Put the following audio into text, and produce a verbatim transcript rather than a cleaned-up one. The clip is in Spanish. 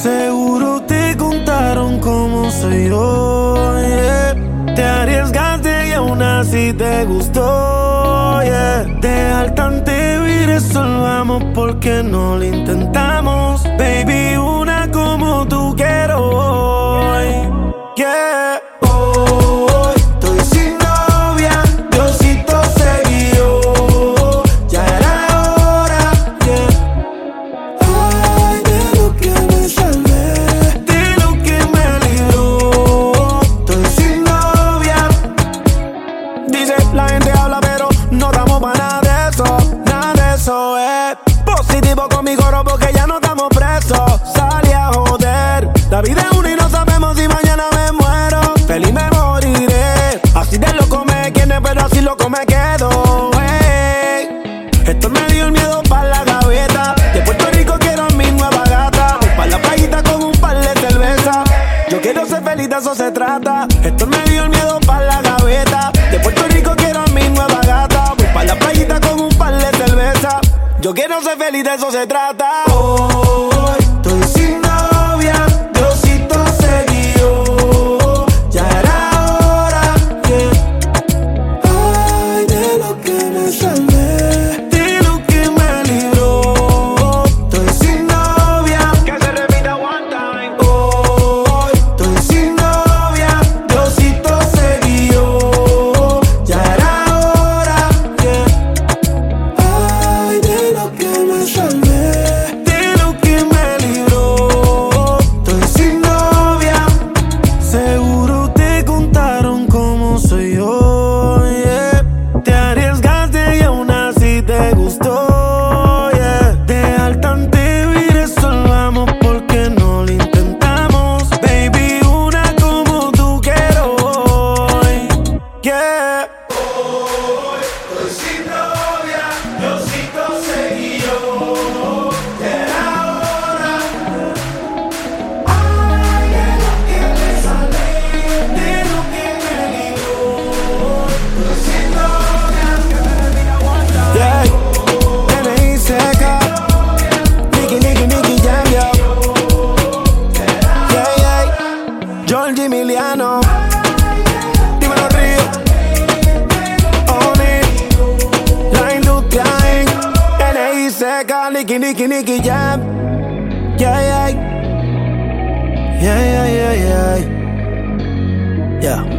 Seguro te contaron cómo soy yo, yeah. Te arriesgaste y aún así te gustó, yeah. Dejar tan te resolvamos porque no lo intentamos. Baby, una como tú quiero hoy, yeah. Hoy estoy sin novia, Diosito se guió. Ya era hora, yeah. Ay, de lo que me salvé, de lo que me libró. Estoy sin novia. Dice, la gente habla pero no damos para nada de eso. Nada de eso es positivo con mi coro porque ya no estamos presos. Salí a joder, la vida es una y no sabemos si mañana me muero. Feliz me moriré, así de loco me quiere pero así loco me quedo, hey. Esto me dio el miedo pa' la gaveta. De Puerto Rico quiero mi nueva gata. Voy pa' la playita con un par de cerveza. Yo quiero ser feliz, de eso se trata. Esto me dio el miedo pa' la gaveta. De Puerto Rico quiero mi nueva gata. Voy pa' la playita con un par de cerveza. Yo quiero ser feliz, de eso se trata. Hoy estoy sin novia, Diosito se guió. Ya era hora, yeah. Ay, de lo que me salvé, de lo que me libró. Estoy sin novia, que se repita one time. Hoy estoy sin novia, Diosito se guió. Ya era hora, yeah. Ay, de lo que me salvé, de lo que me libró. Estoy sin novia. Seguro te contaron cómo soy yo, yeah. Te arriesgaste y aún así te gustó, yeah. Dejar tan te resolvamos porque no lo intentamos. Baby, una como tú quiero hoy, yeah. Estoy sin novia, Diosito se guió. Ya era hora. Ay, de lo que me salvé, de lo que me libró. Estoy sin novia, que se repita one time. Yeah, N I seca, Nicky, Nicky, Nicky Jam, yo. Yeah, yeah, George Emiliano. Dímelo, Río. Oni, la industria en N I seca, Nicky, Nicky, Nicky Jam. Yeah, yeah. Yeah, yeah, yeah, yeah. Yeah.